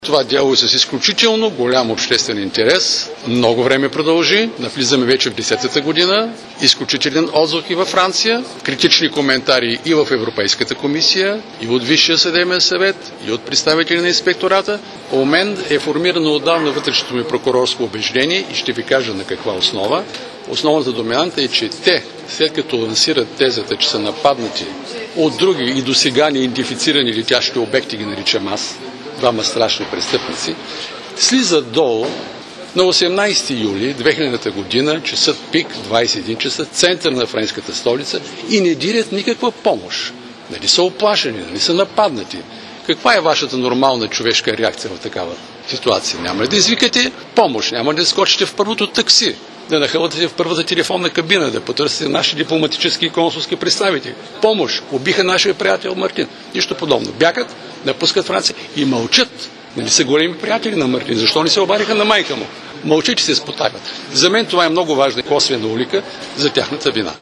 Това дело е с изключително голям обществен интерес. Много време продължи. Навлизаме вече в 10-та година. Изключителен отзвук и във Франция. Критични коментари и в Европейската комисия, и от Висшия съдебен съвет, и от представители на инспектората. У мен е формирано отдавна вътрешното ми прокурорско убеждение и ще ви кажа на каква основа. Основната доминанта е, че те, след като лансират тезата, че са нападнати от други и досега неидентифицирани летящи обекти, ги наричам аз, двама страшни престъпници, слизат долу на 18 юли 2000 година, часът пик, 21 часа, център на френската столица и не дирят никаква помощ. Нали са оплашени, нали са нападнати. Каква е вашата нормална човешка реакция в такава ситуация? Няма ли да извикате помощ, няма ли да скочите в първото такси, да нахълвате в първата телефонна кабина, да потърсите наши дипломатически и консулски представители. Помощ! Убиха нашия приятел Мартин. Нищо подобно. Бягат, напускат Франция и мълчат. Нали са големи приятели на Мартин? Защо не се обадиха на майка му? Мълчат, че се спотагат. За мен това е много важна косвена улика за тяхната вина.